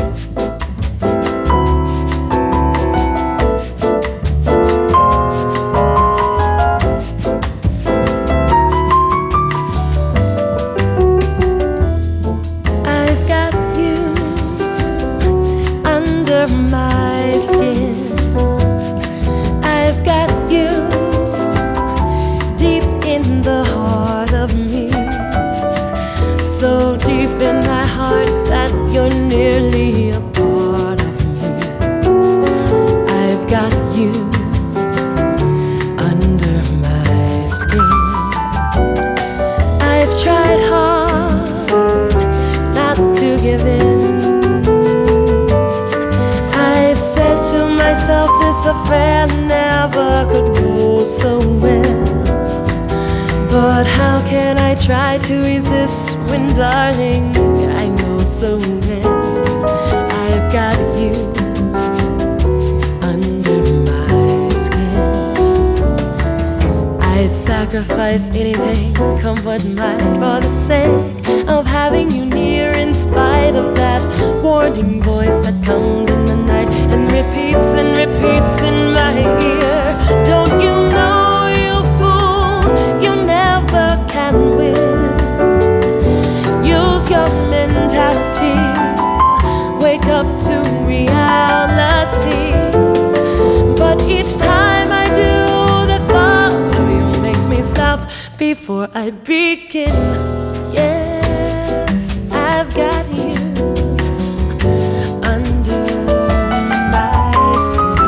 My skin, I've got you deep in the heart of me, so deep in my heart that you're nearly a part of me. I've got you under my skin. I've tried hard not to give in. I've said to myself this affair never could go so well, but how can I try to resist when, darling, I know so well I've got you under my skin. I'd sacrifice anything, come what might, for the sake of having you near, in spite of that warning voice that comes in the night and repeats in my ear. Don't you know, you fool, you never can win. Use your mentality, wake up to reality. But each time I do, the thought of you makes me stop before I begin. Yes, I've got you under my skin.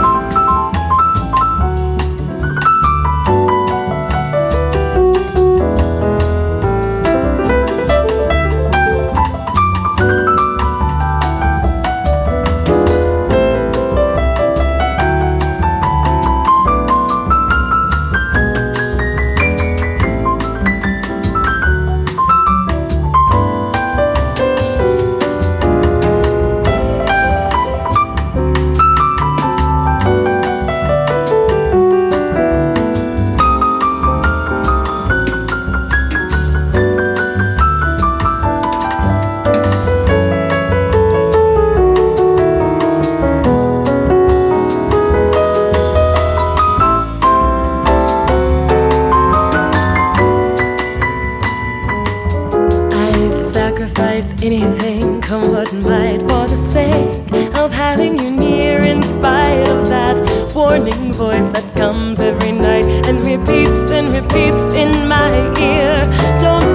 Sacrifice anything, come what might, for the sake of having you near, in spite of that warning voice that comes every night and repeats in my ear. Don't